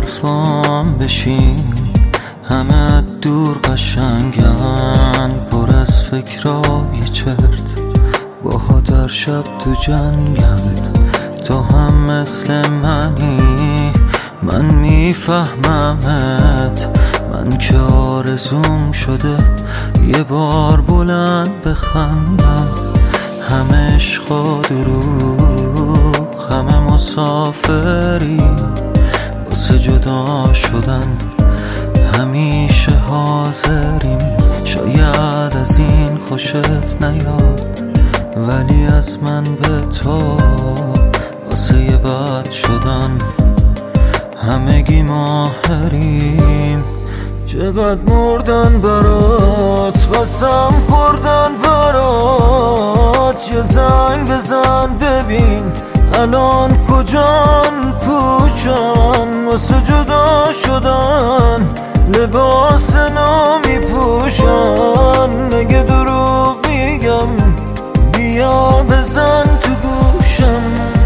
حرفام بشین، همه دور قشنگن، پر از فکرای چرت، باها در شب تو جنگن. تو هم مثل منی، من میفهممت، من که آرزوم شده یه بار بلند بخندم. همه عشق و دروغ، همه مسافری واسه جدا شدن، همیشه حاضریم. شاید از این خوشت نیاد، ولی از من به تو واسه یه بد شدن همگی ماهریم. چقدر مردن برات، قسم خوردن برات، یه زنگ بزن ببین الان کجان کوچان، واسه جدا شدن لباس نامی پوشن. نگه دروغ میگم، بیا بزن تو گوشم.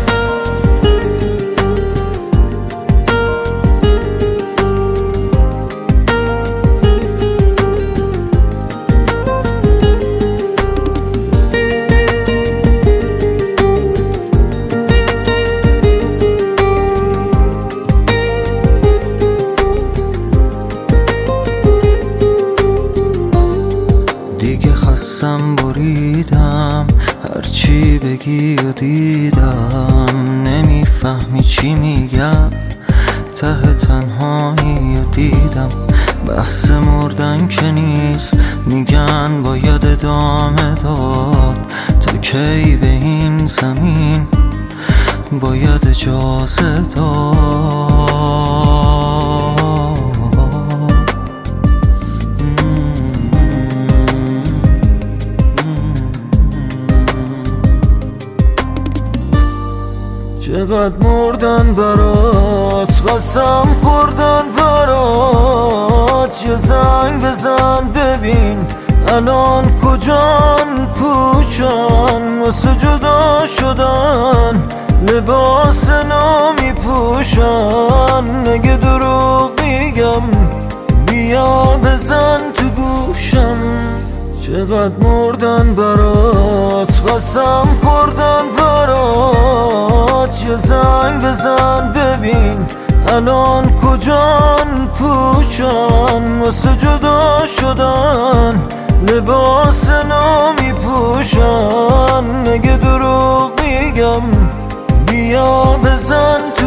دیگه خستم بریدم، هرچی بگی و دیدم، نمیفهمی چی میگم، ته تنهایی و دیدم. بحث مردن که نیست، میگن باید ادامه داد، تا کی به این زمین باید اجازه داد. چقدر مردن برات، قسم خوردن برات، یه زنگ بزن ببین الان کجان کوچان، واسه جدا شدن لباس نامی پوشن. نگه دروغ میگم، بیا بزن تو گوشم. چقدر مردن برات، قسم خوردن برات، یه زنگ بزن ببین الان کجان کوچان، واسه جدا شدن لباس نامی پوشن. نگه دروغ میگم، بیا بزن